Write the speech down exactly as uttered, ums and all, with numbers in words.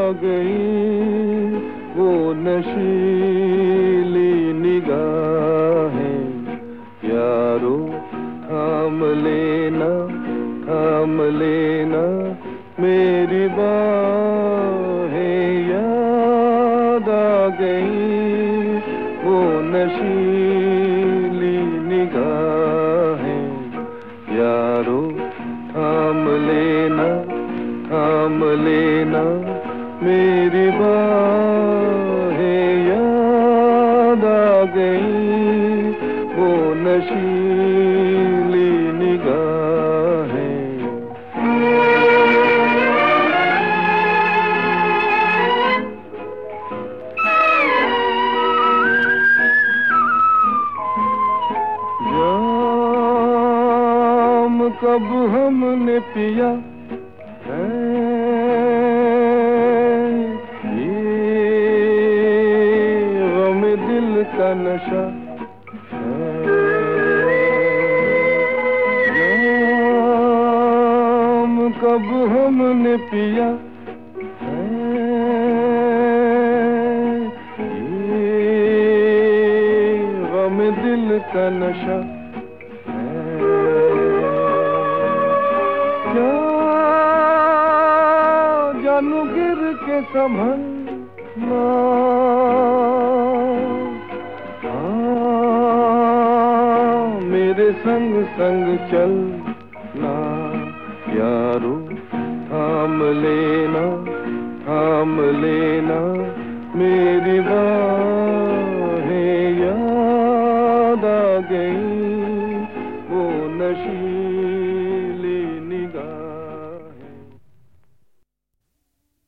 गई वो नशीली निगाहें। यारो थाम लेना थाम लेना मेरी बाहें। याद आ गई वो नशीली निगाहें। यारो थाम लेना थाम लेना मेरी बाहें। याद आ गई वो नशीली निगाहें। जाम कब हमने पिया है ये गम दिल का नशा है। जाम कब हमने पिया है ये गम दिल का नशा है। क्या जानू गिर के संभलना हाँ मेरे संग संग चलना। यारो थाम लेना थाम लेना मेरी बाहें। याद आ गई वो नशी